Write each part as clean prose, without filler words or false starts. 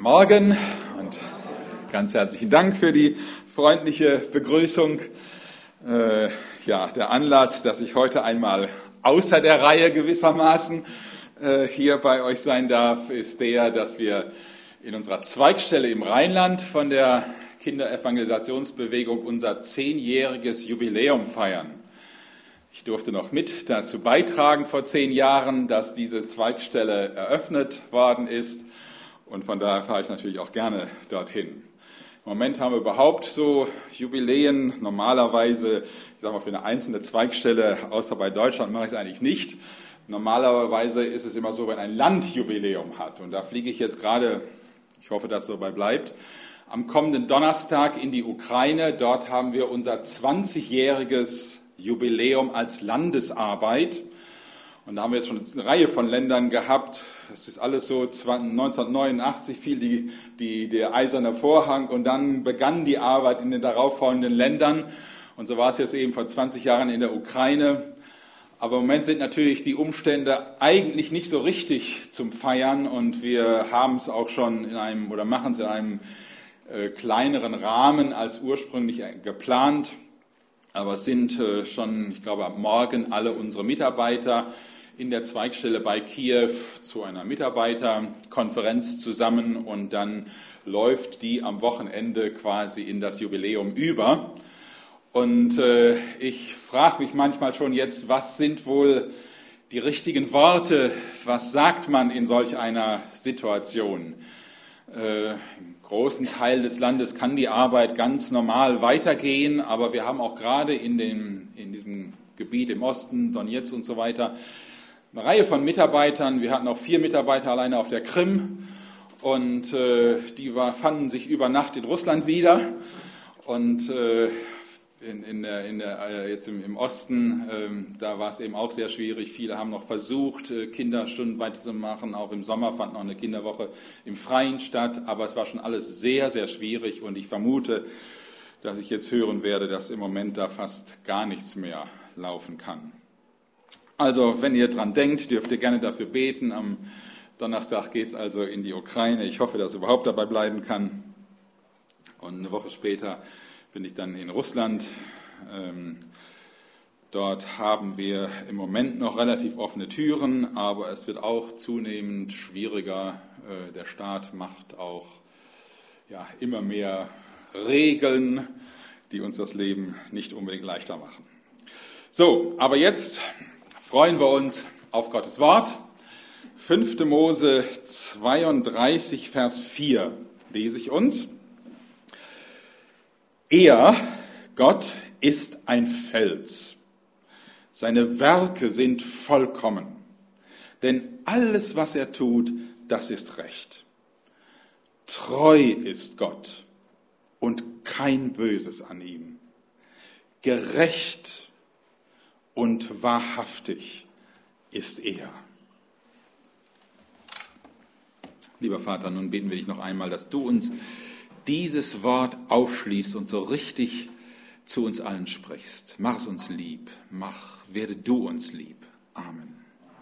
Morgen und ganz herzlichen Dank für die freundliche Begrüßung. Der Anlass, dass ich heute einmal außer der Reihe gewissermaßen hier bei euch sein darf, ist der, dass wir in unserer Zweigstelle im Rheinland von der Kinderevangelisationsbewegung unser 10-jähriges Jubiläum feiern. Ich durfte noch mit dazu beitragen vor 10 Jahren, dass diese Zweigstelle eröffnet worden ist. Und von daher fahre ich natürlich auch gerne dorthin. Im Moment haben wir überhaupt so Jubiläen. Normalerweise, ich sage mal, für eine einzelne Zweigstelle, außer bei Deutschland, mache ich es eigentlich nicht. Normalerweise ist es immer so, wenn ein Land Jubiläum hat. Und da fliege ich jetzt gerade, ich hoffe, dass es so bleibt, am kommenden Donnerstag in die Ukraine. Dort haben wir unser 20-jähriges Jubiläum als Landesarbeit. Und da haben wir jetzt schon eine Reihe von Ländern gehabt. Das ist alles so, 1989 fiel der eiserne Vorhang und dann begann die Arbeit in den darauffolgenden Ländern. Und so war es jetzt eben vor 20 Jahren in der Ukraine. Aber im Moment sind natürlich die Umstände eigentlich nicht so richtig zum Feiern und wir haben es auch schon machen es in einem kleineren Rahmen als ursprünglich geplant. Aber es sind schon, ich glaube, ab morgen alle unsere Mitarbeiter in der Zweigstelle bei Kiew zu einer Mitarbeiterkonferenz zusammen und dann läuft die am Wochenende quasi in das Jubiläum über. Und ich frage mich manchmal schon jetzt, was sind wohl die richtigen Worte, was sagt man in solch einer Situation? Im großen Teil des Landes kann die Arbeit ganz normal weitergehen, aber wir haben auch gerade in diesem Gebiet im Osten, Donetsk und so weiter, eine Reihe von Mitarbeitern. Wir hatten auch 4 Mitarbeiter alleine auf der Krim und die fanden sich über Nacht in Russland wieder und jetzt im Osten, da war es eben auch sehr schwierig. Viele haben noch versucht, Kinderstunden weiterzumachen. Auch im Sommer fand noch eine Kinderwoche im Freien statt. Aber es war schon alles sehr, sehr schwierig. Und ich vermute, dass ich jetzt hören werde, dass im Moment da fast gar nichts mehr laufen kann. Also, wenn ihr dran denkt, dürft ihr gerne dafür beten. Am Donnerstag geht es also in die Ukraine. Ich hoffe, dass es überhaupt dabei bleiben kann. Und eine Woche später bin ich dann in Russland. Dort haben wir im Moment noch relativ offene Türen, aber es wird auch zunehmend schwieriger. Der Staat macht auch immer mehr Regeln, die uns das Leben nicht unbedingt leichter machen. So, aber jetzt freuen wir uns auf Gottes Wort. 5. Mose 32, Vers 4 lese ich uns. Er, Gott, ist ein Fels. Seine Werke sind vollkommen. Denn alles, was er tut, das ist recht. Treu ist Gott und kein Böses an ihm. Gerecht und wahrhaftig ist er. Lieber Vater, nun beten wir dich noch einmal, dass du uns dieses Wort aufschließt und so richtig zu uns allen sprichst. Mach es uns lieb. Werde du uns lieb. Amen.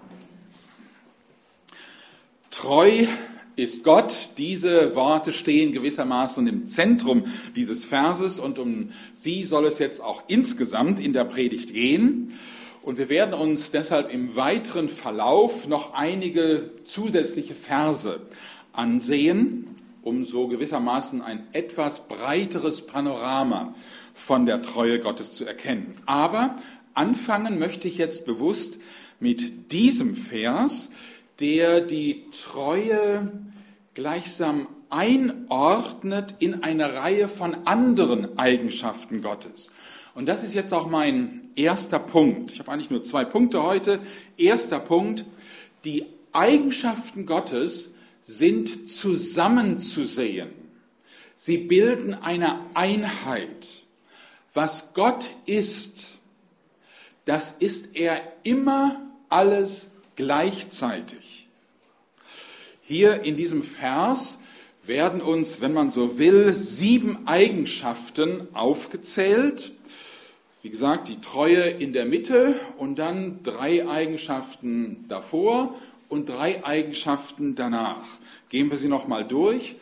Treu ist Gott. Diese Worte stehen gewissermaßen im Zentrum dieses Verses und um sie soll es jetzt auch insgesamt in der Predigt gehen. Und wir werden uns deshalb im weiteren Verlauf noch einige zusätzliche Verse ansehen, um so gewissermaßen ein etwas breiteres Panorama von der Treue Gottes zu erkennen. Aber anfangen möchte ich jetzt bewusst mit diesem Vers, der die Treue gleichsam einordnet in eine Reihe von anderen Eigenschaften Gottes. Und das ist jetzt auch mein erster Punkt. Ich habe eigentlich nur 2 Punkte heute. Erster Punkt, die Eigenschaften Gottes sind zusammenzusehen. Sie bilden eine Einheit. Was Gott ist, das ist er immer alles gleichzeitig. Hier in diesem Vers werden uns, wenn man so will, 7 Eigenschaften aufgezählt. Wie gesagt, die Treue in der Mitte und dann 3 Eigenschaften davor und 3 Eigenschaften danach. Gehen wir sie nochmal durch.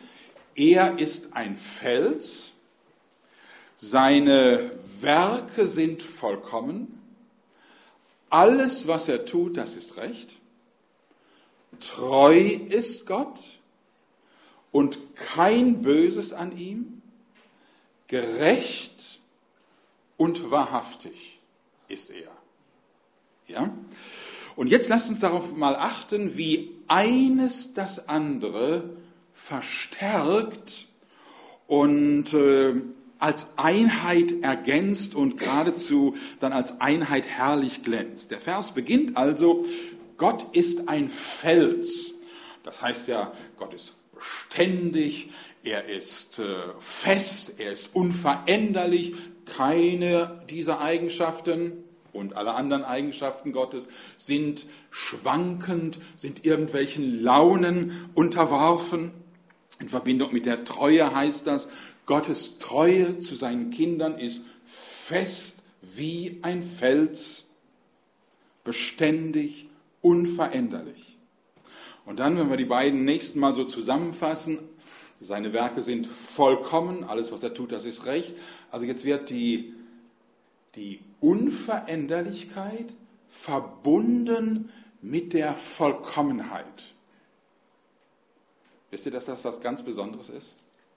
Er ist ein Fels, seine Werke sind vollkommen, alles, was er tut, das ist recht, treu ist Gott und kein Böses an ihm, gerecht und wahrhaftig ist er. Ja? Und jetzt lasst uns darauf mal achten, wie eines das andere verstärkt und als Einheit ergänzt und geradezu dann als Einheit herrlich glänzt. Der Vers beginnt also, Gott ist ein Fels. Das heißt ja, Gott ist beständig, er ist fest, er ist unveränderlich. Keine dieser Eigenschaften und alle anderen Eigenschaften Gottes sind schwankend, sind irgendwelchen Launen unterworfen. In Verbindung mit der Treue heißt das, Gottes Treue zu seinen Kindern ist fest wie ein Fels, beständig, unveränderlich. Und dann, wenn wir die beiden nächsten Mal so zusammenfassen, seine Werke sind vollkommen, alles was er tut, das ist recht. Also jetzt wird die Unveränderlichkeit verbunden mit der Vollkommenheit. Wisst ihr, dass das was ganz Besonderes ist?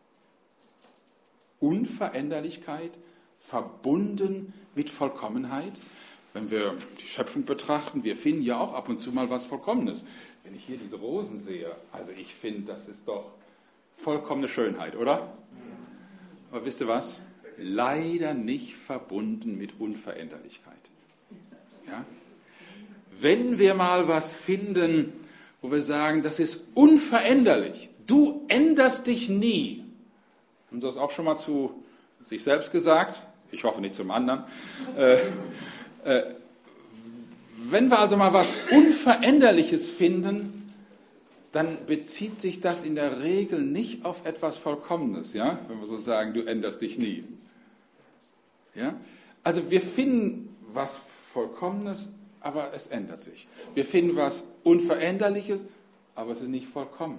Unveränderlichkeit verbunden mit Vollkommenheit. Wenn wir die Schöpfung betrachten, wir finden ja auch ab und zu mal was Vollkommenes. Wenn ich hier diese Rosen sehe, also ich finde, das ist doch vollkommene Schönheit, oder? Aber wisst ihr was? Leider nicht verbunden mit Unveränderlichkeit. Ja? Wenn wir mal was finden, wo wir sagen, das ist unveränderlich, du änderst dich nie. Haben Sie das auch schon mal zu sich selbst gesagt? Ich hoffe nicht zum anderen. Wenn wir also mal was Unveränderliches finden, dann bezieht sich das in der Regel nicht auf etwas Vollkommenes, ja? Wenn wir so sagen, du änderst dich nie. Ja? Also wir finden was Vollkommenes, aber es ändert sich. Wir finden was Unveränderliches, aber es ist nicht vollkommen.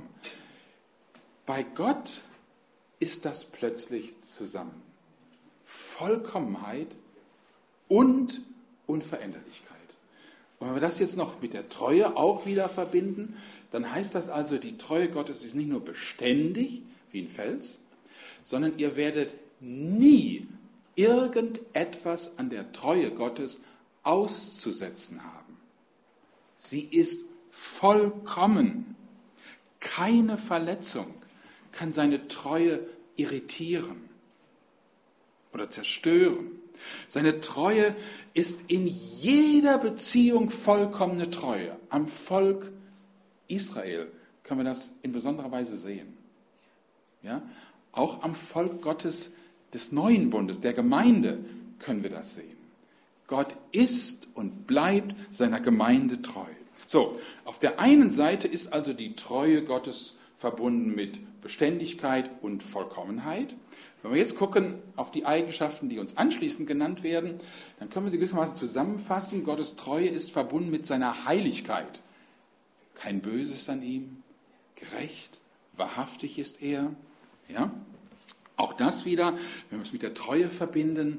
Bei Gott ist das plötzlich zusammen. Vollkommenheit und Unveränderlichkeit. Und wenn wir das jetzt noch mit der Treue auch wieder verbinden, dann heißt das also, die Treue Gottes ist nicht nur beständig wie ein Fels, sondern ihr werdet nie irgendetwas an der Treue Gottes auszusetzen haben. Sie ist vollkommen. Keine Verletzung kann seine Treue irritieren oder zerstören. Seine Treue ist in jeder Beziehung vollkommene Treue. Am Volk Israel können wir das in besonderer Weise sehen. Ja? Auch am Volk Gottes des neuen Bundes, der Gemeinde, können wir das sehen. Gott ist und bleibt seiner Gemeinde treu. So, auf der einen Seite ist also die Treue Gottes verbunden mit Beständigkeit und Vollkommenheit. Wenn wir jetzt gucken auf die Eigenschaften, die uns anschließend genannt werden, dann können wir sie gewissermaßen zusammenfassen. Gottes Treue ist verbunden mit seiner Heiligkeit. Kein Böses an ihm, gerecht, wahrhaftig ist er. Ja? Auch das wieder, wenn wir es mit der Treue verbinden,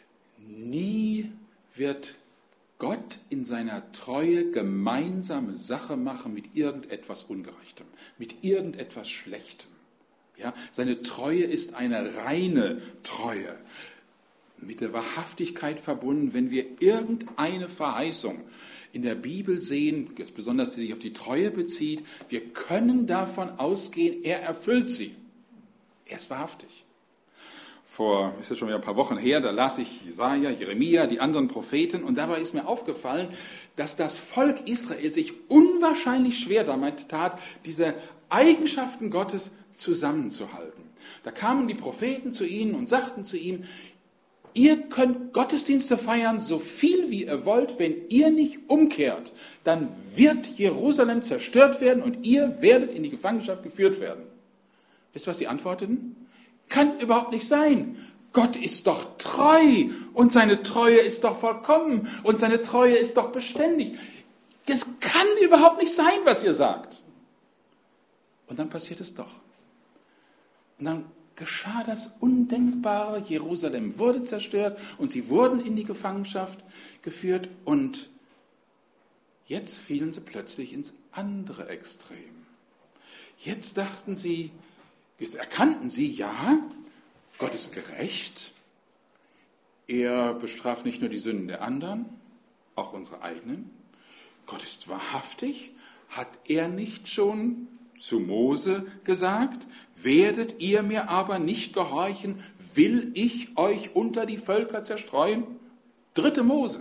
nie wird Gott in seiner Treue gemeinsame Sache machen mit irgendetwas Ungerechtem, mit irgendetwas Schlechtem. Ja, seine Treue ist eine reine Treue, mit der Wahrhaftigkeit verbunden. Wenn wir irgendeine Verheißung in der Bibel sehen, besonders die sich auf die Treue bezieht, wir können davon ausgehen, er erfüllt sie. Er ist wahrhaftig. Ist jetzt schon wieder ein paar Wochen her, da las ich Jesaja, Jeremia, die anderen Propheten und dabei ist mir aufgefallen, dass das Volk Israel sich unwahrscheinlich schwer damit tat, diese Eigenschaften Gottes zusammenzuhalten. Da kamen die Propheten zu ihnen und sagten zu ihm, ihr könnt Gottesdienste feiern, so viel wie ihr wollt, wenn ihr nicht umkehrt, dann wird Jerusalem zerstört werden und ihr werdet in die Gefangenschaft geführt werden. Wisst ihr, was die antworteten? Kann überhaupt nicht sein. Gott ist doch treu und seine Treue ist doch vollkommen und seine Treue ist doch beständig. Das kann überhaupt nicht sein, was ihr sagt. Und dann passiert es doch. Und dann geschah das Undenkbare. Jerusalem wurde zerstört und sie wurden in die Gefangenschaft geführt. Und jetzt fielen sie plötzlich ins andere Extrem. Jetzt erkannten sie, ja, Gott ist gerecht. Er bestraft nicht nur die Sünden der anderen, auch unsere eigenen. Gott ist wahrhaftig. Hat er nicht schon zu Mose gesagt, werdet ihr mir aber nicht gehorchen, will ich euch unter die Völker zerstreuen? 3. Mose.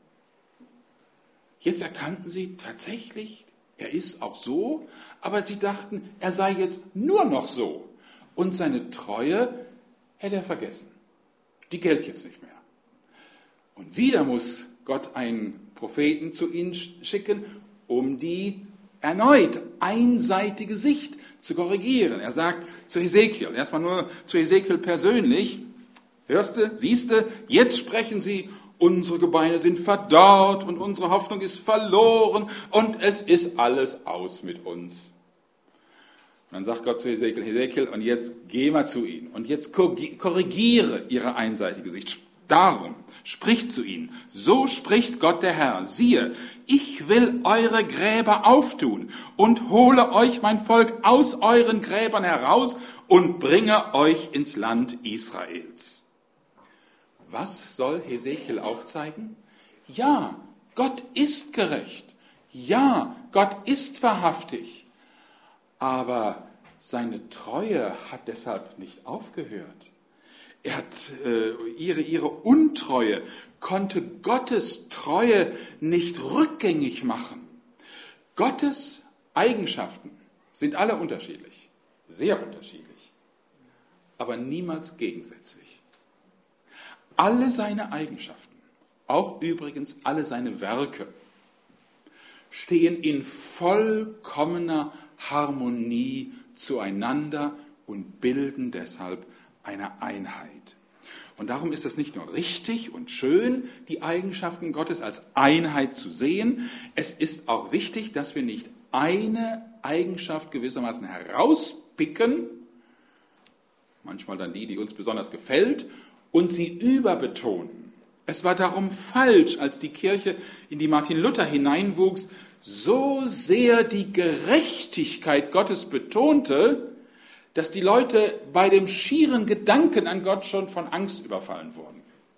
Jetzt erkannten sie tatsächlich, er ist auch so, aber sie dachten, er sei jetzt nur noch so. Und seine Treue hätte er vergessen. Die gilt jetzt nicht mehr. Und wieder muss Gott einen Propheten zu ihnen schicken, um die erneut einseitige Sicht zu korrigieren. Er sagt zu Hesekiel, erstmal nur zu Hesekiel persönlich, hörste, siehste, jetzt sprechen sie, unsere Gebeine sind verdorrt und unsere Hoffnung ist verloren und es ist alles aus mit uns. Und dann sagt Gott zu Hesekiel, und jetzt geh mal zu ihnen und jetzt korrigiere ihre einseitige Sicht. Darum spricht zu ihnen, so spricht Gott der Herr, siehe, ich will eure Gräber auftun und hole euch mein Volk aus euren Gräbern heraus und bringe euch ins Land Israels. Was soll Hesekiel aufzeigen? Ja, Gott ist gerecht. Ja, Gott ist wahrhaftig. Aber seine Treue hat deshalb nicht aufgehört. Er hat ihre Untreue konnte Gottes Treue nicht rückgängig machen. Gottes Eigenschaften sind alle unterschiedlich, sehr unterschiedlich, aber niemals gegensätzlich. Alle seine Eigenschaften, auch übrigens alle seine Werke, stehen in vollkommener Harmonie zueinander und bilden deshalb eine Einheit. Und darum ist es nicht nur richtig und schön, die Eigenschaften Gottes als Einheit zu sehen. Es ist auch wichtig, dass wir nicht eine Eigenschaft gewissermaßen herauspicken, manchmal dann die uns besonders gefällt, und sie überbetonen. Es war darum falsch, als die Kirche in die Martin Luther hineinwuchs, so sehr die Gerechtigkeit Gottes betonte, dass die Leute bei dem schieren Gedanken an Gott schon von Angst überfallen wurden.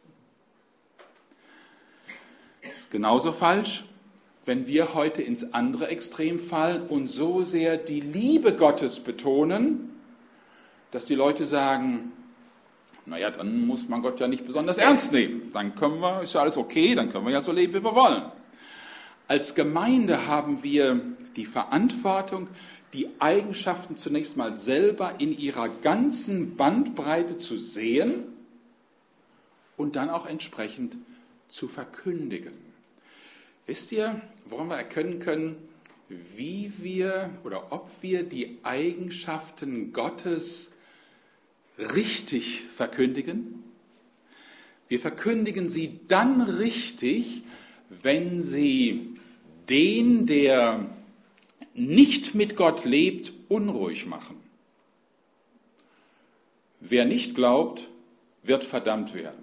Das ist genauso falsch, wenn wir heute ins andere Extrem fallen und so sehr die Liebe Gottes betonen, dass die Leute sagen, naja, dann muss man Gott ja nicht besonders ernst nehmen. Dann ist ja alles okay, dann können wir ja so leben, wie wir wollen. Als Gemeinde haben wir die Verantwortung, die Eigenschaften zunächst mal selber in ihrer ganzen Bandbreite zu sehen und dann auch entsprechend zu verkündigen. Wisst ihr, woran wir erkennen können, wie wir oder ob wir die Eigenschaften Gottes richtig verkündigen? Wir verkündigen sie dann richtig, wenn sie den, der nicht mit Gott lebt, unruhig machen. Wer nicht glaubt, wird verdammt werden.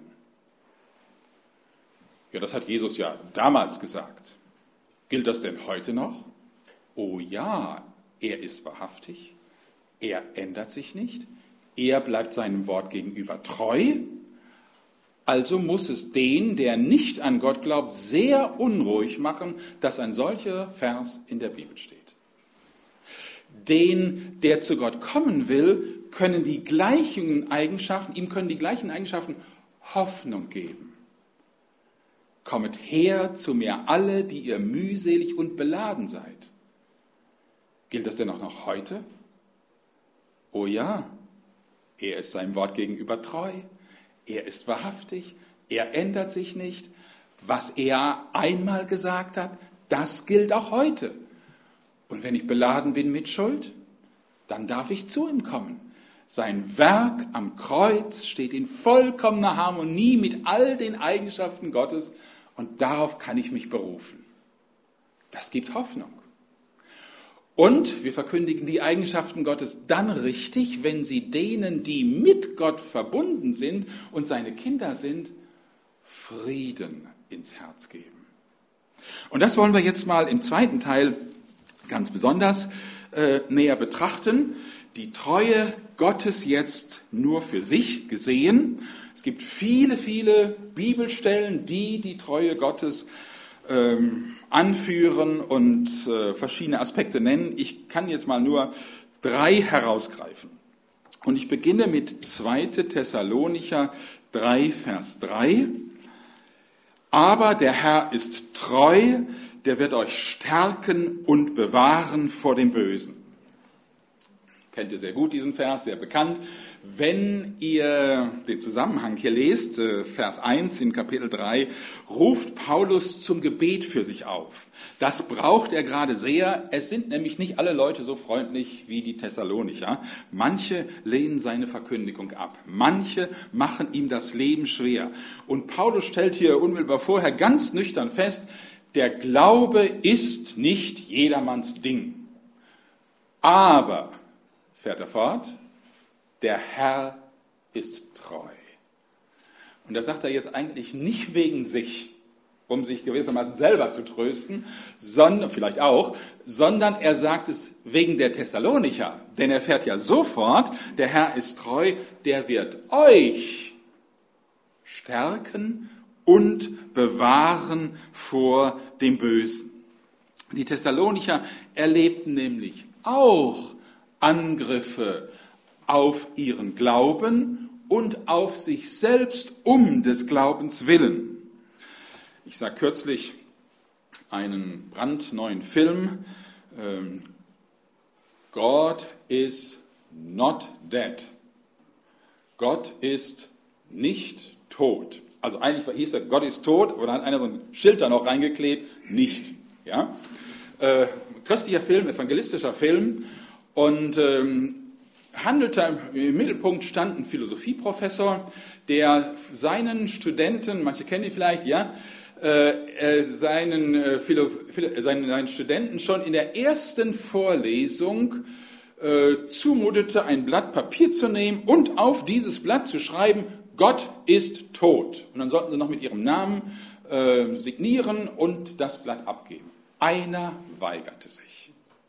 Ja, das hat Jesus ja damals gesagt. Gilt das denn heute noch? Oh ja, er ist wahrhaftig, er ändert sich nicht, er bleibt seinem Wort gegenüber treu. Also muss es den, der nicht an Gott glaubt, sehr unruhig machen, dass ein solcher Vers in der Bibel steht. Den, der zu Gott kommen will, können die gleichen Eigenschaften Hoffnung geben. Kommet her zu mir alle, die ihr mühselig und beladen seid. Gilt das denn auch noch heute? Oh ja, er ist seinem Wort gegenüber treu. Er ist wahrhaftig, er ändert sich nicht. Was er einmal gesagt hat, das gilt auch heute. Und wenn ich beladen bin mit Schuld, dann darf ich zu ihm kommen. Sein Werk am Kreuz steht in vollkommener Harmonie mit all den Eigenschaften Gottes und darauf kann ich mich berufen. Das gibt Hoffnung. Und wir verkündigen die Eigenschaften Gottes dann richtig, wenn sie denen, die mit Gott verbunden sind und seine Kinder sind, Frieden ins Herz geben. Und das wollen wir jetzt mal im zweiten Teil ganz besonders näher betrachten. Die Treue Gottes jetzt nur für sich gesehen. Es gibt viele, viele Bibelstellen, die die Treue Gottes anführen und verschiedene Aspekte nennen. Ich kann jetzt mal nur 3 herausgreifen. Und ich beginne mit 2. Thessalonicher 3, Vers 3. Aber der Herr ist treu, der wird euch stärken und bewahren vor dem Bösen. Kennt ihr sehr gut diesen Vers, sehr bekannt. Wenn ihr den Zusammenhang hier lest, Vers 1 in Kapitel 3, ruft Paulus zum Gebet für sich auf. Das braucht er gerade sehr. Es sind nämlich nicht alle Leute so freundlich wie die Thessalonicher. Manche lehnen seine Verkündigung ab. Manche machen ihm das Leben schwer. Und Paulus stellt hier unmittelbar vorher ganz nüchtern fest, der Glaube ist nicht jedermanns Ding. Aber, fährt er fort, der Herr ist treu. Und das sagt er jetzt eigentlich nicht wegen sich, um sich gewissermaßen selber zu trösten, sondern vielleicht auch, sondern er sagt es wegen der Thessalonicher. Denn er fährt ja sofort, der Herr ist treu, der wird euch stärken und bewahren vor dem Bösen. Die Thessalonicher erlebten nämlich auch Angriffe auf ihren Glauben und auf sich selbst um des Glaubens willen. Ich sah kürzlich einen brandneuen Film, God is not dead. Gott ist nicht tot. Also eigentlich hieß er, Gott ist tot, aber dann hat einer so ein Schild da noch reingeklebt, nicht. Ja? Christlicher Film, evangelistischer Film und handelte, im Mittelpunkt stand ein Philosophieprofessor, der seinen Studenten, manche kennen ihn vielleicht, ja, seinen Studenten schon in der ersten Vorlesung zumutete, ein Blatt Papier zu nehmen und auf dieses Blatt zu schreiben, Gott ist tot. Und dann sollten sie noch mit ihrem Namen signieren und das Blatt abgeben. Einer weigerte sich.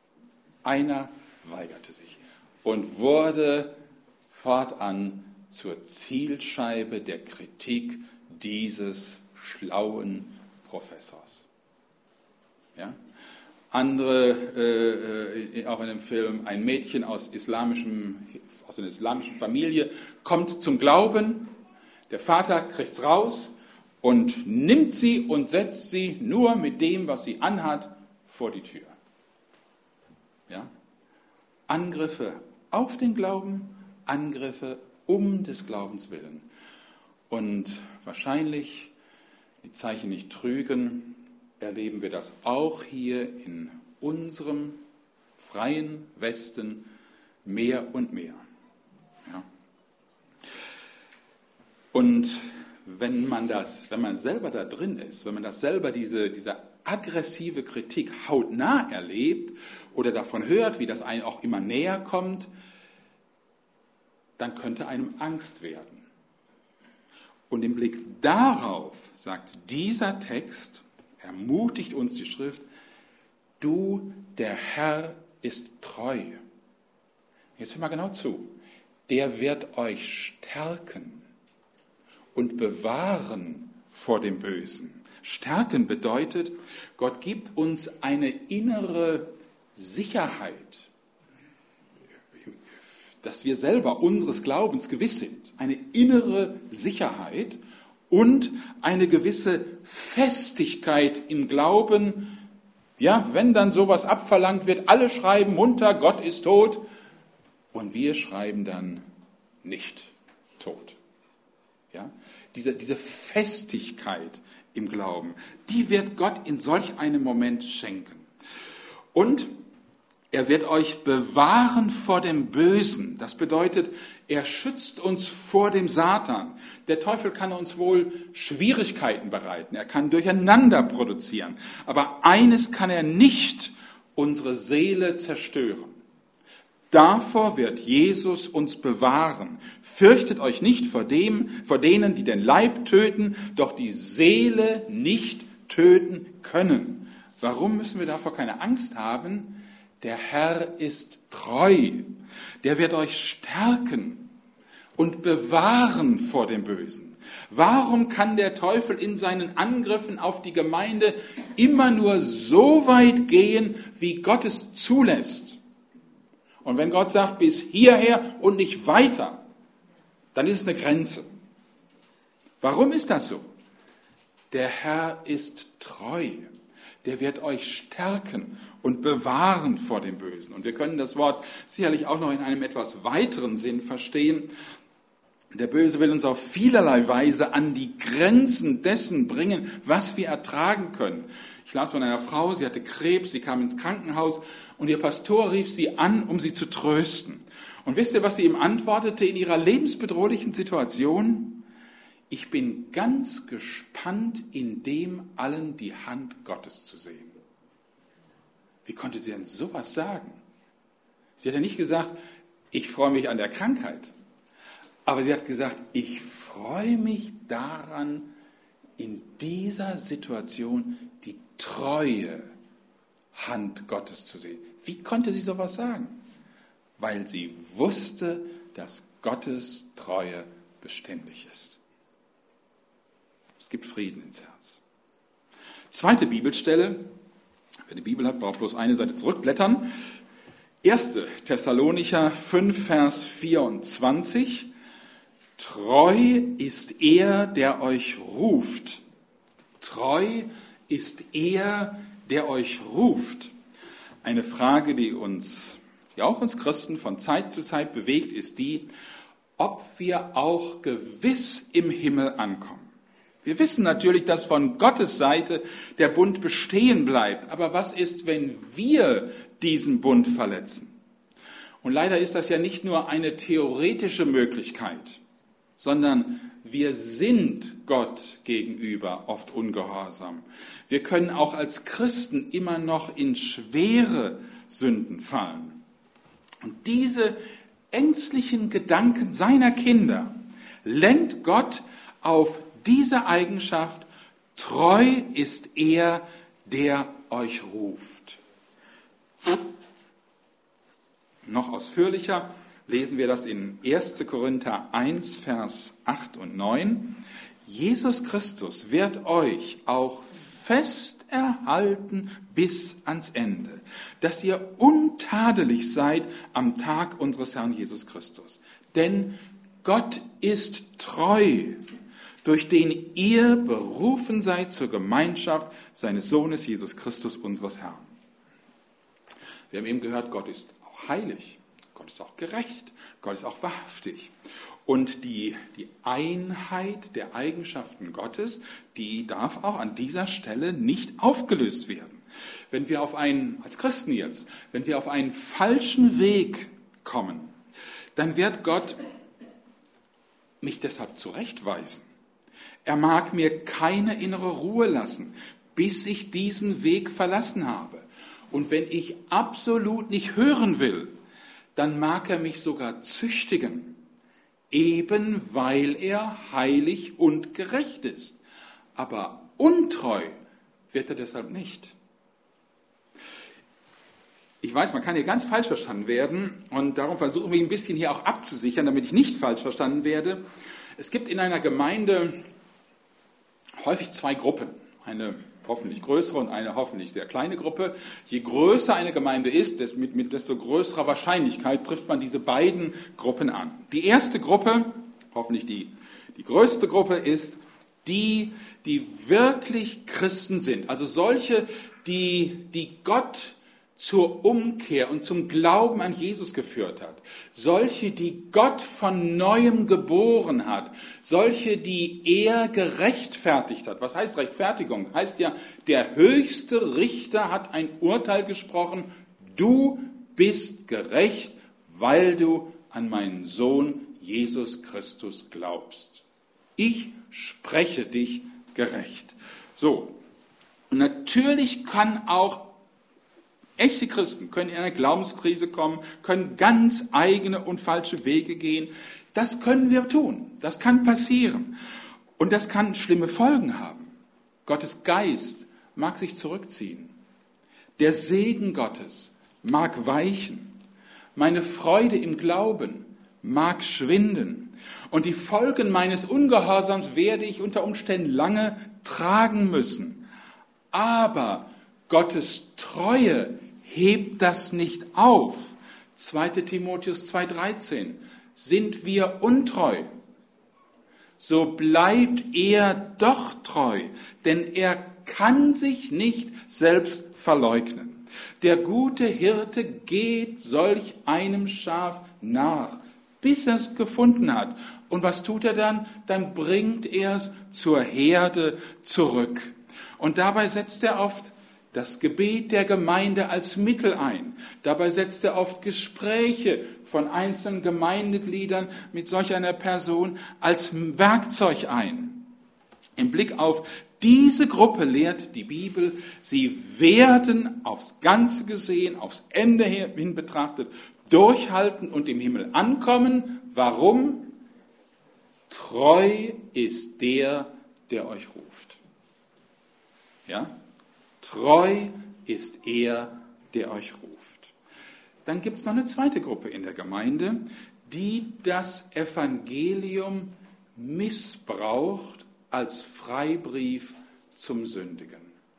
Und wurde fortan zur Zielscheibe der Kritik dieses schlauen Professors. Ja? Andere, auch in dem Film, ein Mädchen aus einer islamischen Familie kommt zum Glauben, der Vater kriegt's raus und nimmt sie und setzt sie nur mit dem, was sie anhat, vor die Tür. Ja? Angriffe auf den Glauben, Angriffe um des Glaubens willen. Und wahrscheinlich, die Zeichen nicht trügen, erleben wir das auch hier in unserem freien Westen mehr und mehr. Ja. Und wenn man selber da drin ist, wenn man das selber diese aggressive Kritik hautnah erlebt oder davon hört, wie das einem auch immer näher kommt, dann könnte einem Angst werden. Und im Blick darauf sagt dieser Text, ermutigt uns die Schrift, du, der Herr ist treu. Jetzt hör mal genau zu. Der wird euch stärken und bewahren vor dem Bösen. Stärken bedeutet, Gott gibt uns eine innere Sicherheit, dass wir selber unseres Glaubens gewiss sind. Eine innere Sicherheit und eine gewisse Festigkeit im Glauben. Ja, wenn dann sowas abverlangt wird, alle schreiben munter, Gott ist tot. Und wir schreiben dann nicht tot. Ja, diese Festigkeit im Glauben, die wird Gott in solch einem Moment schenken. Und er wird euch bewahren vor dem Bösen. Das bedeutet, er schützt uns vor dem Satan. Der Teufel kann uns wohl Schwierigkeiten bereiten. Er kann Durcheinander produzieren. Aber eines kann er nicht, unsere Seele zerstören. Davor wird Jesus uns bewahren. Fürchtet euch nicht vor denen, die den Leib töten, doch die Seele nicht töten können. Warum müssen wir davor keine Angst haben? Der Herr ist treu. Der wird euch stärken und bewahren vor dem Bösen. Warum kann der Teufel in seinen Angriffen auf die Gemeinde immer nur so weit gehen, wie Gott es zulässt? Und wenn Gott sagt, bis hierher und nicht weiter, dann ist es eine Grenze. Warum ist das so? Der Herr ist treu. Der wird euch stärken und bewahren vor dem Bösen. Und wir können das Wort sicherlich auch noch in einem etwas weiteren Sinn verstehen. Der Böse will uns auf vielerlei Weise an die Grenzen dessen bringen, was wir ertragen können. Ich las von einer Frau, sie hatte Krebs, sie kam ins Krankenhaus und ihr Pastor rief sie an, um sie zu trösten. Und wisst ihr, was sie ihm antwortete in ihrer lebensbedrohlichen Situation? Ich bin ganz gespannt, in dem allen die Hand Gottes zu sehen. Wie konnte sie denn sowas sagen? Sie hat ja nicht gesagt, ich freue mich an der Krankheit. Aber sie hat gesagt, ich freue mich daran, in dieser Situation die treue Hand Gottes zu sehen. Wie konnte sie sowas sagen? Weil sie wusste, dass Gottes Treue beständig ist. Es gibt Frieden ins Herz. Zweite Bibelstelle. Wer die Bibel hat, braucht bloß eine Seite zurückblättern. 1. Thessalonicher 5, Vers 24. Treu ist er, der euch ruft. Treu ist er, der euch ruft. Eine Frage, die uns, ja auch uns Christen von Zeit zu Zeit bewegt, ist die, ob wir auch gewiss im Himmel ankommen. Wir wissen natürlich, dass von Gottes Seite der Bund bestehen bleibt. Aber was ist, wenn wir diesen Bund verletzen? Und leider ist das ja nicht nur eine theoretische Möglichkeit, sondern wir sind Gott gegenüber oft ungehorsam. Wir können auch als Christen immer noch in schwere Sünden fallen. Und diese ängstlichen Gedanken seiner Kinder lenkt Gott auf diese Eigenschaft, treu ist er, der euch ruft. Noch ausführlicher lesen wir das in 1. Korinther 1, Vers 8 und 9. Jesus Christus wird euch auch fest erhalten bis ans Ende, dass ihr untadelig seid am Tag unseres Herrn Jesus Christus. Denn Gott ist treu, durch den ihr berufen seid zur Gemeinschaft seines Sohnes Jesus Christus, unseres Herrn. Wir haben eben gehört, Gott ist auch heilig, Gott ist auch gerecht, Gott ist auch wahrhaftig. Und die Einheit der Eigenschaften Gottes, die darf auch an dieser Stelle nicht aufgelöst werden. Wenn wir als Christen jetzt, wenn wir auf einen falschen Weg kommen, dann wird Gott mich deshalb zurechtweisen. Er mag mir keine innere Ruhe lassen, bis ich diesen Weg verlassen habe. Und wenn ich absolut nicht hören will, dann mag er mich sogar züchtigen, eben weil er heilig und gerecht ist. Aber untreu wird er deshalb nicht. Ich weiß, man kann hier ganz falsch verstanden werden und darum versuchen wir ein bisschen hier auch abzusichern, damit ich nicht falsch verstanden werde. Es gibt in einer Gemeinde häufig zwei Gruppen, eine hoffentlich größere und eine hoffentlich sehr kleine Gruppe. Je größer eine Gemeinde ist, mit desto größerer Wahrscheinlichkeit trifft man diese beiden Gruppen an. Die erste Gruppe, hoffentlich die größte Gruppe, ist die wirklich Christen sind. Also solche, die Gott zur Umkehr und zum Glauben an Jesus geführt hat. Solche, die Gott von Neuem geboren hat. Solche, die er gerechtfertigt hat. Was heißt Rechtfertigung? Heißt ja, der höchste Richter hat ein Urteil gesprochen. Du bist gerecht, weil du an meinen Sohn Jesus Christus glaubst. Ich spreche dich gerecht. So. Und natürlich kann auch Echte Christen können in eine Glaubenskrise kommen, können ganz eigene und falsche Wege gehen. Das können wir tun. Das kann passieren. Und das kann schlimme Folgen haben. Gottes Geist mag sich zurückziehen. Der Segen Gottes mag weichen. Meine Freude im Glauben mag schwinden. Und die Folgen meines Ungehorsams werde ich unter Umständen lange tragen müssen. Aber Gottes Treue hebt das nicht auf. 2. Timotheus 2,13. Sind wir untreu, so bleibt er doch treu, denn er kann sich nicht selbst verleugnen. Der gute Hirte geht solch einem Schaf nach, bis er es gefunden hat. Und was tut er dann? Dann bringt er es zur Herde zurück. Und dabei setzt er oft das Gebet der Gemeinde als Mittel ein. Dabei setzt er oft Gespräche von einzelnen Gemeindegliedern mit solch einer Person als Werkzeug ein. Im Blick auf diese Gruppe lehrt die Bibel, sie werden aufs Ganze gesehen, aufs Ende hin betrachtet, durchhalten und im Himmel ankommen. Warum? Treu ist der, der euch ruft. Ja? Treu ist er, der euch ruft. Dann gibt es noch eine zweite Gruppe in der Gemeinde, die das Evangelium missbraucht als Freibrief zum Sündigen.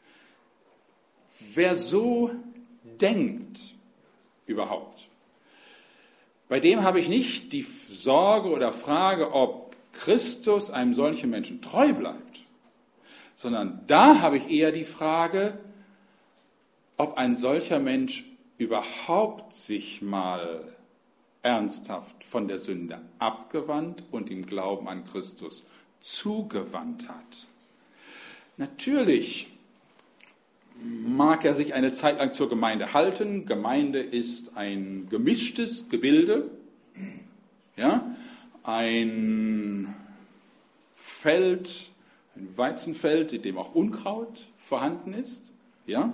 Wer so denkt überhaupt, bei dem habe ich nicht die Sorge oder Frage, ob Christus einem solchen Menschen treu bleibt, sondern da habe ich eher die Frage, ob ein solcher Mensch überhaupt sich mal ernsthaft von der Sünde abgewandt und im Glauben an Christus zugewandt hat. Natürlich mag er sich eine Zeit lang zur Gemeinde halten. Gemeinde ist ein gemischtes Gebilde, ja, ein Feld, ein Weizenfeld, in dem auch Unkraut vorhanden ist, ja.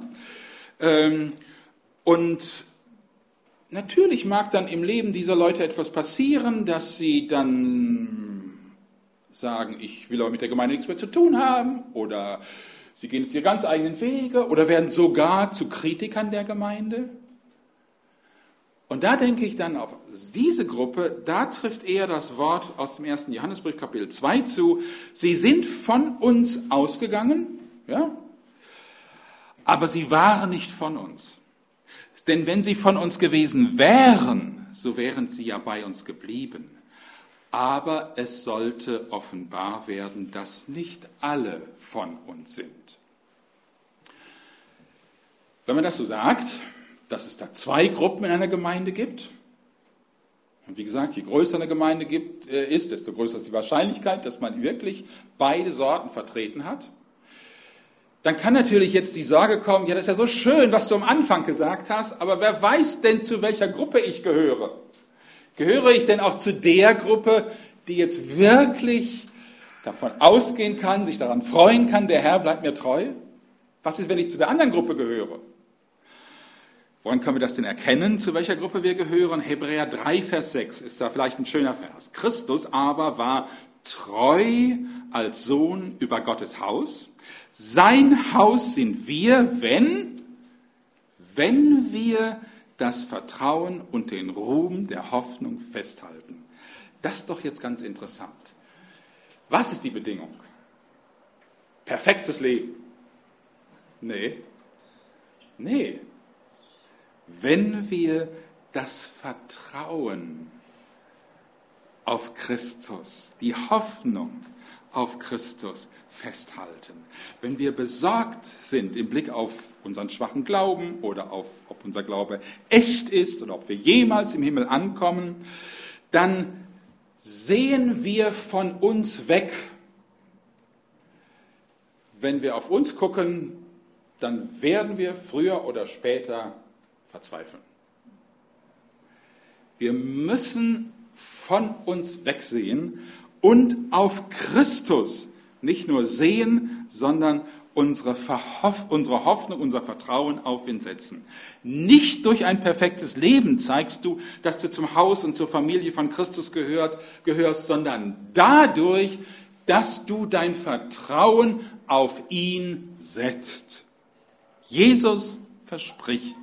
Und natürlich mag dann im Leben dieser Leute etwas passieren, dass sie dann sagen, ich will aber mit der Gemeinde nichts mehr zu tun haben, oder sie gehen jetzt ihre ganz eigenen Wege oder werden sogar zu Kritikern der Gemeinde. Und da denke ich dann auf diese Gruppe, da trifft eher das Wort aus dem 1. Johannesbrief Kapitel 2 zu. Sie sind von uns ausgegangen, ja, aber sie waren nicht von uns. Denn wenn sie von uns gewesen wären, so wären sie ja bei uns geblieben. Aber es sollte offenbar werden, dass nicht alle von uns sind. Wenn man das so sagt, dass es da zwei Gruppen in einer Gemeinde gibt, und wie gesagt, je größer eine Gemeinde ist, desto größer ist die Wahrscheinlichkeit, dass man wirklich beide Sorten vertreten hat, dann kann natürlich jetzt die Sorge kommen, ja, das ist ja so schön, was du am Anfang gesagt hast, aber wer weiß denn, zu welcher Gruppe ich gehöre? Gehöre ich denn auch zu der Gruppe, die jetzt wirklich davon ausgehen kann, sich daran freuen kann, der Herr bleibt mir treu? Was ist, wenn ich zu der anderen Gruppe gehöre? Woran können wir das denn erkennen, zu welcher Gruppe wir gehören? Hebräer 3, Vers 6 ist da vielleicht ein schöner Vers. Christus aber war treu als Sohn über Gottes Haus. Sein Haus sind wir, wenn wir das Vertrauen und den Ruhm der Hoffnung festhalten. Das ist doch jetzt ganz interessant. Was ist die Bedingung? Perfektes Leben? Nee. Wenn wir das Vertrauen auf Christus, die Hoffnung auf Christus festhalten. Wenn wir besorgt sind im Blick auf unseren schwachen Glauben oder auf, ob unser Glaube echt ist oder ob wir jemals im Himmel ankommen, dann sehen wir von uns weg. Wenn wir auf uns gucken, dann werden wir früher oder später verzweifeln. Wir müssen von uns wegsehen und auf Christus nicht nur sehen, sondern unsere Hoffnung, unser Vertrauen auf ihn setzen. Nicht durch ein perfektes Leben zeigst du, dass du zum Haus und zur Familie von Christus gehörst, sondern dadurch, dass du dein Vertrauen auf ihn setzt. Jesus verspricht.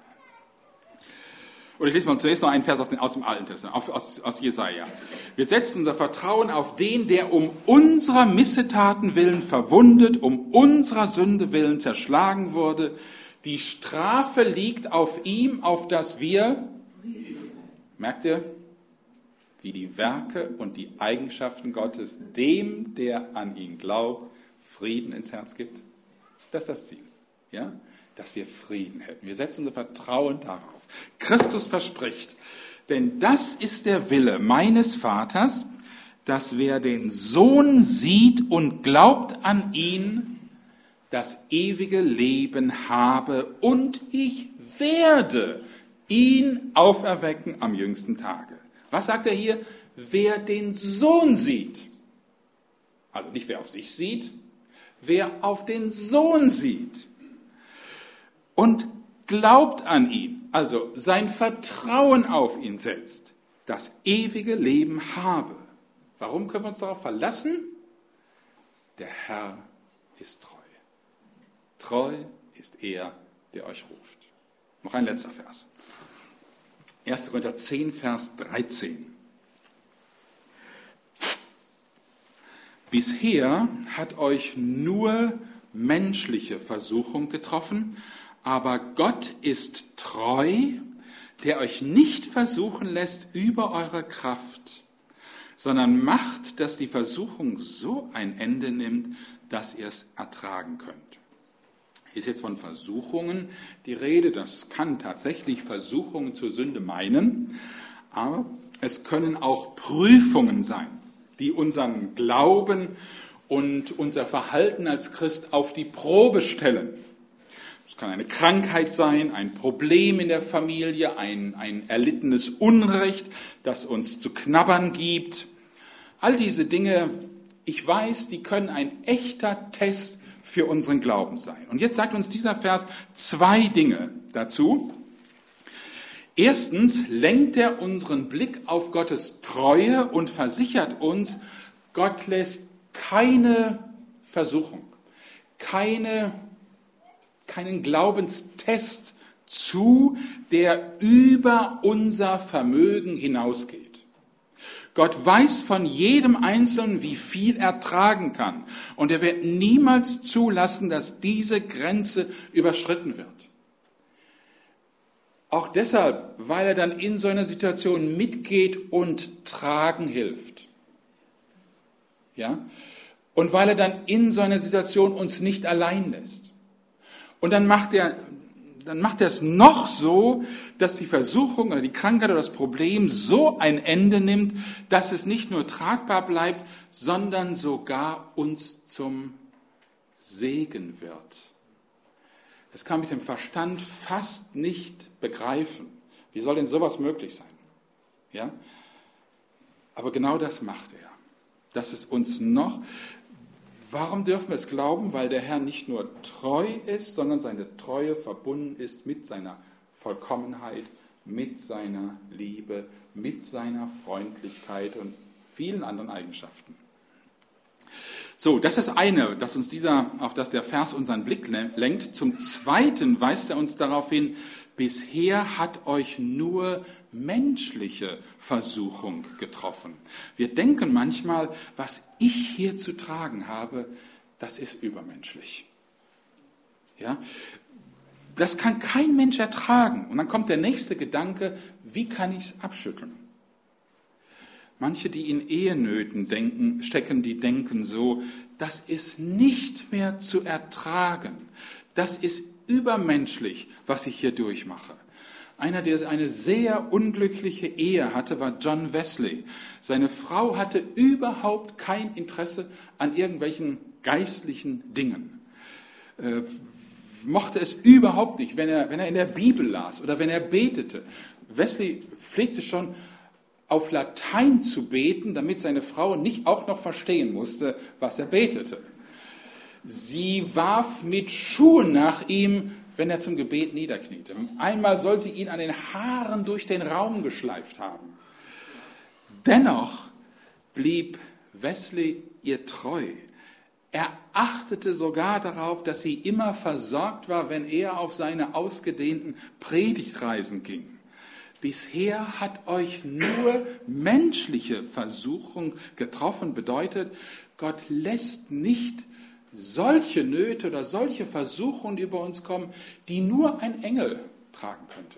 Und ich lese mal zunächst noch einen Vers aus dem Alten Testament, aus Jesaja. Wir setzen unser Vertrauen auf den, der um unserer Missetaten willen verwundet, um unserer Sünde willen zerschlagen wurde. Die Strafe liegt auf ihm, auf das wir, merkt ihr, wie die Werke und die Eigenschaften Gottes dem, der an ihn glaubt, Frieden ins Herz gibt. Das ist das Ziel, ja? Dass wir Frieden hätten. Wir setzen unser Vertrauen darauf. Christus verspricht, denn das ist der Wille meines Vaters, dass wer den Sohn sieht und glaubt an ihn, das ewige Leben habe und ich werde ihn auferwecken am jüngsten Tage. Was sagt er hier? Wer den Sohn sieht. Also nicht wer auf sich sieht, wer auf den Sohn sieht und glaubt an ihn, also sein Vertrauen auf ihn setzt, das ewige Leben habe. Warum können wir uns darauf verlassen? Der Herr ist treu. Treu ist er, der euch ruft. Noch ein letzter Vers. 1. Korinther 10, Vers 13. Bisher hat euch nur menschliche Versuchung getroffen, aber Gott ist treu, der euch nicht versuchen lässt über eure Kraft, sondern macht, dass die Versuchung so ein Ende nimmt, dass ihr es ertragen könnt. Hier ist jetzt von Versuchungen die Rede. Das kann tatsächlich Versuchungen zur Sünde meinen, aber es können auch Prüfungen sein, die unseren Glauben und unser Verhalten als Christ auf die Probe stellen. Es kann eine Krankheit sein, ein Problem in der Familie, ein erlittenes Unrecht, das uns zu knabbern gibt. All diese Dinge, ich weiß, die können ein echter Test für unseren Glauben sein. Und jetzt sagt uns dieser Vers 2 Dinge dazu. Erstens lenkt er unseren Blick auf Gottes Treue und versichert uns, Gott lässt keine Versuchung, keinen Glaubenstest zu, der über unser Vermögen hinausgeht. Gott weiß von jedem Einzelnen, wie viel er tragen kann. Und er wird niemals zulassen, dass diese Grenze überschritten wird. Auch deshalb, weil er dann in so einer Situation mitgeht und tragen hilft. Ja? Und weil er dann in so einer Situation uns nicht allein lässt. Und dann macht er es noch so, dass die Versuchung oder die Krankheit oder das Problem so ein Ende nimmt, dass es nicht nur tragbar bleibt, sondern sogar uns zum Segen wird. Das kann mit dem Verstand fast nicht begreifen. Wie soll denn sowas möglich sein? Ja? Aber genau das macht er. Dass es uns noch... Warum dürfen wir es glauben? Weil der Herr nicht nur treu ist, sondern seine Treue verbunden ist mit seiner Vollkommenheit, mit seiner Liebe, mit seiner Freundlichkeit und vielen anderen Eigenschaften. So, das ist das eine, auf das der Vers unseren Blick lenkt. Zum Zweiten weist er uns darauf hin, bisher hat euch nur menschliche Versuchung getroffen. Wir denken manchmal, was ich hier zu tragen habe, das ist übermenschlich. Ja? Das kann kein Mensch ertragen. Und dann kommt der nächste Gedanke, wie kann ich es abschütteln? Manche, die in Ehenöten stecken, die denken so, das ist nicht mehr zu ertragen. Das ist übermenschlich, was ich hier durchmache. Einer, der eine sehr unglückliche Ehe hatte, war John Wesley. Seine Frau hatte überhaupt kein Interesse an irgendwelchen geistlichen Dingen. Mochte es überhaupt nicht, wenn er in der Bibel las oder wenn er betete. Wesley pflegte schon auf Latein zu beten, damit seine Frau nicht auch noch verstehen musste, was er betete. Sie warf mit Schuhen nach ihm, wenn er zum Gebet niederkniete. Einmal soll sie ihn an den Haaren durch den Raum geschleift haben. Dennoch blieb Wesley ihr treu. Er achtete sogar darauf, dass sie immer versorgt war, wenn er auf seine ausgedehnten Predigtreisen ging. Bisher hat euch nur menschliche Versuchung getroffen, bedeutet, Gott lässt nicht solche Nöte oder solche Versuchungen über uns kommen, die nur ein Engel tragen könnte.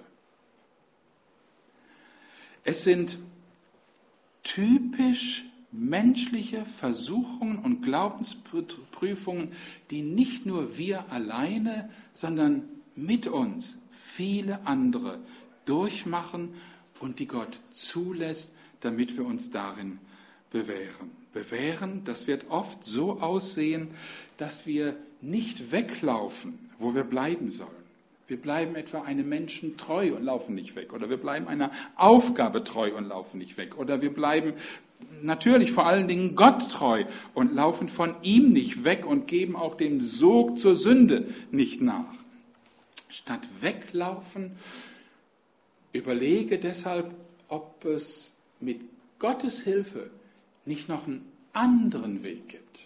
Es sind typisch menschliche Versuchungen und Glaubensprüfungen, die nicht nur wir alleine, sondern mit uns viele andere durchmachen und die Gott zulässt, damit wir uns darin bewähren. Bewähren, das wird oft so aussehen, dass wir nicht weglaufen, wo wir bleiben sollen. Wir bleiben etwa einem Menschen treu und laufen nicht weg. Oder wir bleiben einer Aufgabe treu und laufen nicht weg. Oder wir bleiben natürlich vor allen Dingen Gott treu und laufen von ihm nicht weg und geben auch dem Sog zur Sünde nicht nach. Statt weglaufen, überlege deshalb, ob es mit Gottes Hilfe nicht noch einen anderen Weg gibt.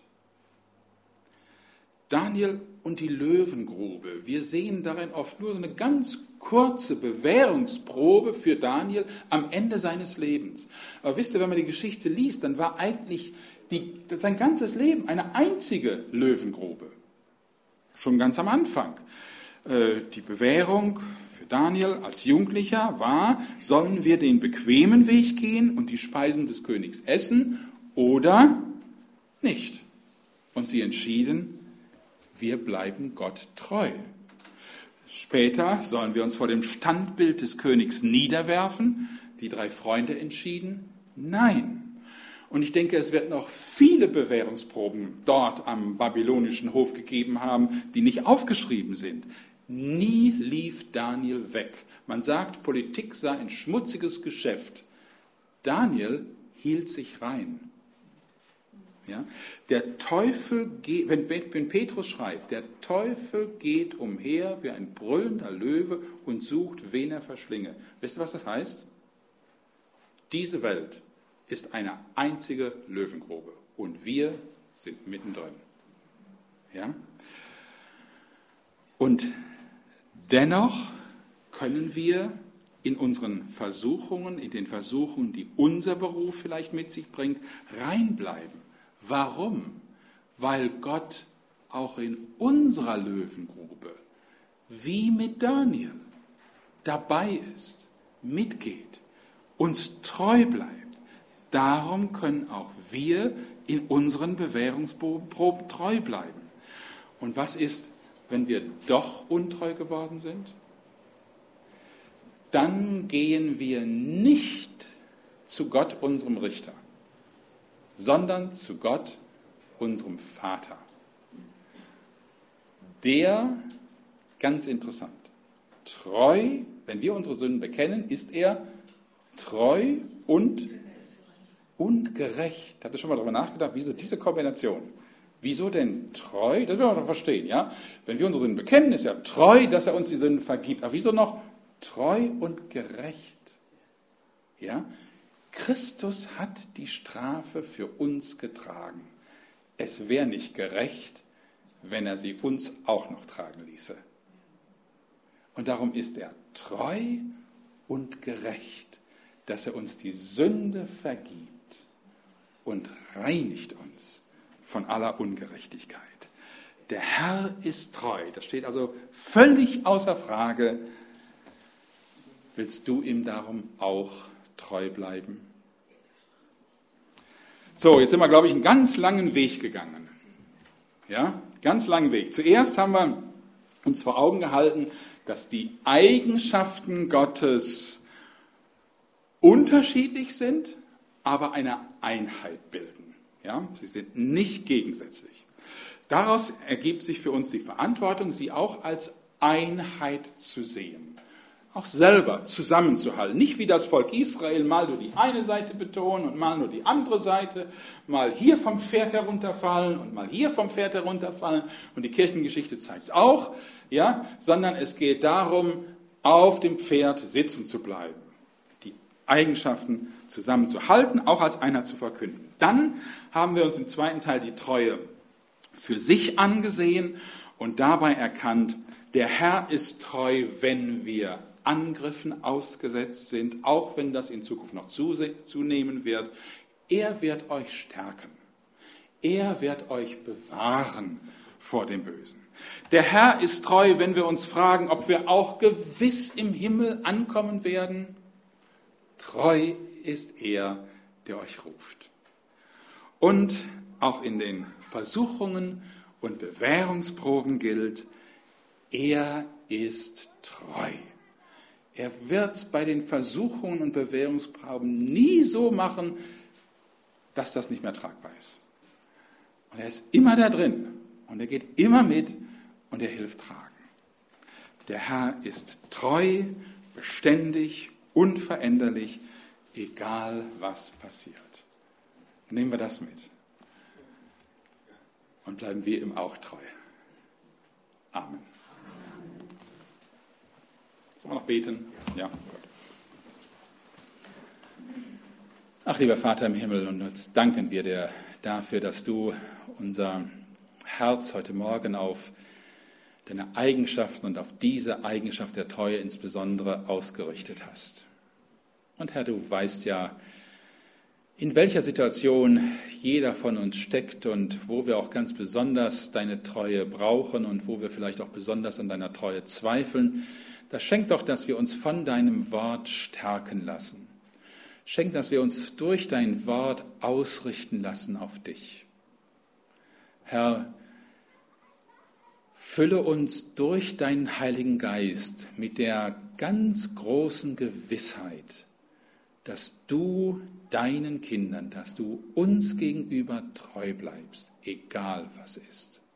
Daniel und die Löwengrube. Wir sehen darin oft nur so eine ganz kurze Bewährungsprobe für Daniel am Ende seines Lebens. Aber wisst ihr, wenn man die Geschichte liest, dann war eigentlich sein ganzes Leben eine einzige Löwengrube. Schon ganz am Anfang. Die Bewährung für Daniel als Jugendlicher war, sollen wir den bequemen Weg gehen und die Speisen des Königs essen oder nicht? Und sie entschieden, wir bleiben Gott treu. Später sollen wir uns vor dem Standbild des Königs niederwerfen. Die 3 Freunde entschieden, nein. Und ich denke, es wird noch viele Bewährungsproben dort am babylonischen Hof gegeben haben, die nicht aufgeschrieben sind. Nie lief Daniel weg. Man sagt, Politik sei ein schmutziges Geschäft. Daniel hielt sich rein. Ja? Der Teufel geht, wenn Petrus schreibt, der Teufel geht umher wie ein brüllender Löwe und sucht, wen er verschlinge. Wisst ihr, was das heißt? Diese Welt ist eine einzige Löwengrube und wir sind mittendrin. Ja? Und dennoch können wir in unseren Versuchungen, in den Versuchungen, die unser Beruf vielleicht mit sich bringt, reinbleiben. Warum? Weil Gott auch in unserer Löwengrube, wie mit Daniel, dabei ist, mitgeht, uns treu bleibt. Darum können auch wir in unseren Bewährungsproben treu bleiben. Und was ist, wenn wir doch untreu geworden sind? Dann gehen wir nicht zu Gott, unserem Richter, sondern zu Gott, unserem Vater. Der, ganz interessant, treu, wenn wir unsere Sünden bekennen, ist er treu und gerecht. Habt ihr schon mal darüber nachgedacht, wieso diese Kombination? Wieso denn treu? Das will man doch verstehen, ja? Wenn wir unsere Sünden bekennen, ist er treu, dass er uns die Sünden vergibt. Aber wieso noch treu und gerecht? Ja? Christus hat die Strafe für uns getragen. Es wäre nicht gerecht, wenn er sie uns auch noch tragen ließe. Und darum ist er treu und gerecht, dass er uns die Sünde vergibt und reinigt uns von aller Ungerechtigkeit. Der Herr ist treu. Das steht also völlig außer Frage. Willst du ihm darum auch treu bleiben? So, jetzt sind wir, glaube ich, einen ganz langen Weg gegangen. Ja, ganz langen Weg. Zuerst haben wir uns vor Augen gehalten, dass die Eigenschaften Gottes unterschiedlich sind, aber eine Einheit bilden. Ja, sie sind nicht gegensätzlich. Daraus ergibt sich für uns die Verantwortung, sie auch als Einheit zu sehen. auch selber zusammenzuhalten. Nicht wie das Volk Israel, mal nur die eine Seite betonen und mal nur die andere Seite, mal hier vom Pferd herunterfallen und mal hier vom Pferd herunterfallen. Und die Kirchengeschichte zeigt auch, ja, sondern es geht darum, auf dem Pferd sitzen zu bleiben. Die Eigenschaften zusammenzuhalten, auch als einer zu verkündigen. Dann haben wir uns im zweiten Teil die Treue für sich angesehen und dabei erkannt, der Herr ist treu, wenn wir Angriffen ausgesetzt sind, auch wenn das in Zukunft noch zunehmen wird. Er wird euch stärken. Er wird euch bewahren vor dem Bösen. Der Herr ist treu, wenn wir uns fragen, ob wir auch gewiss im Himmel ankommen werden. Treu ist er, der euch ruft. Und auch in den Versuchungen und Bewährungsproben gilt, er ist treu. Er wird es bei den Versuchungen und Bewährungsproben nie so machen, dass das nicht mehr tragbar ist. Und er ist immer da drin und er geht immer mit und er hilft tragen. Der Herr ist treu, beständig, unveränderlich, egal was passiert. Nehmen wir das mit und bleiben wir ihm auch treu. Amen. Sollen wir noch beten? Ja. Ach, lieber Vater im Himmel, und jetzt danken wir dir dafür, dass du unser Herz heute Morgen auf deine Eigenschaften und auf diese Eigenschaft der Treue insbesondere ausgerichtet hast. Und Herr, du weißt ja, in welcher Situation jeder von uns steckt und wo wir auch ganz besonders deine Treue brauchen und wo wir vielleicht auch besonders an deiner Treue zweifeln. Das schenkt doch, dass wir uns von deinem Wort stärken lassen. Schenkt, dass wir uns durch dein Wort ausrichten lassen auf dich. Herr, fülle uns durch deinen Heiligen Geist mit der ganz großen Gewissheit, dass du deinen Kindern, dass du uns gegenüber treu bleibst, egal was ist.